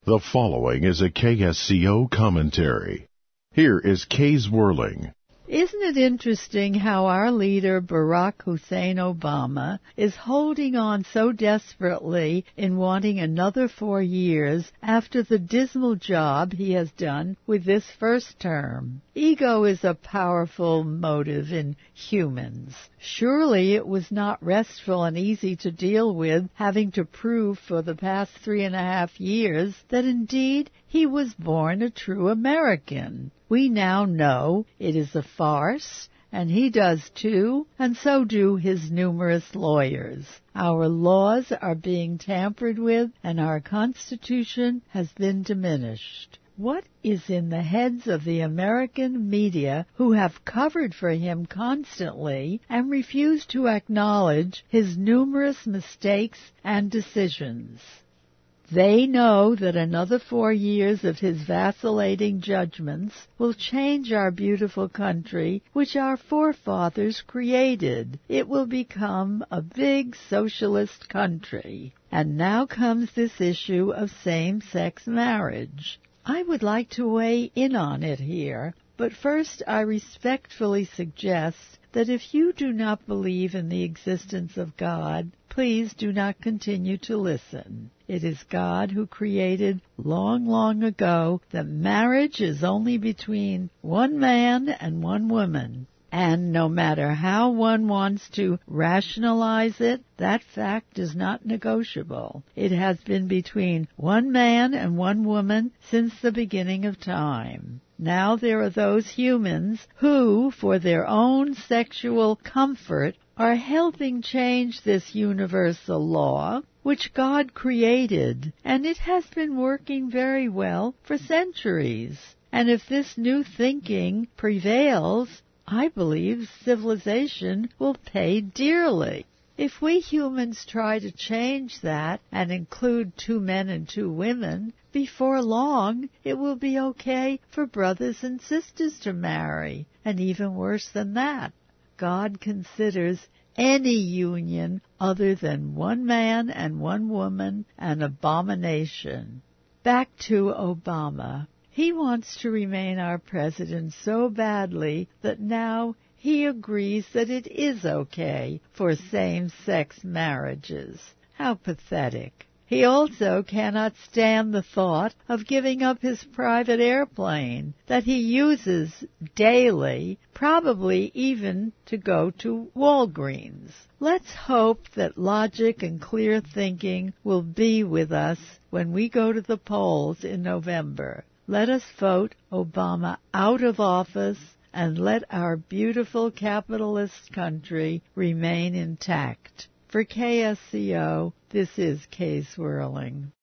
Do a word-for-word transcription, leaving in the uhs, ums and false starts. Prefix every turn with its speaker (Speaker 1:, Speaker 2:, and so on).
Speaker 1: The following is a K S C O commentary. Here is Kay's Whirling.
Speaker 2: Isn't it interesting how our leader, Barack Hussein Obama, is holding on so desperately in wanting another four years after the dismal job he has done with this first term? Ego is a powerful motive in humans. Surely it was not restful and easy to deal with, having to prove for the past three and a half years that indeed he was born a true American. We now know it is a farce, and he does too, and so do his numerous lawyers. Our laws are being tampered with, and our Constitution has been diminished. What is in the heads of the American media who have covered for him constantly and refuse to acknowledge his numerous mistakes and decisions? They know that another four years of his vacillating judgments will change our beautiful country, which our forefathers created. It will become a big socialist country. And now comes this issue of same-sex marriage. I would like to weigh in on it here, but first I respectfully suggest that if you do not believe in the existence of God, please do not continue to listen. It is God who created long, long ago that marriage is only between one man and one woman. And no matter how one wants to rationalize it, that fact is not negotiable. It has been between one man and one woman since the beginning of time. Now there are those humans who, for their own sexual comfort, are helping change this universal law, which God created, and it has been working very well for centuries. And if this new thinking prevails, I believe civilization will pay dearly. If we humans try to change that and include two men and two women, before long it will be okay for brothers and sisters to marry, and even worse than that. God considers any union other than one man and one woman an abomination. Back to Obama. He wants to remain our president so badly that now he agrees that it is okay for same-sex marriages. How pathetic. He also cannot stand the thought of giving up his private airplane that he uses daily, probably even to go to Walgreens. Let's hope that logic and clear thinking will be with us when we go to the polls in November. Let us vote Obama out of office and let our beautiful capitalist country remain intact. For K S C O, this is Kay Swirling.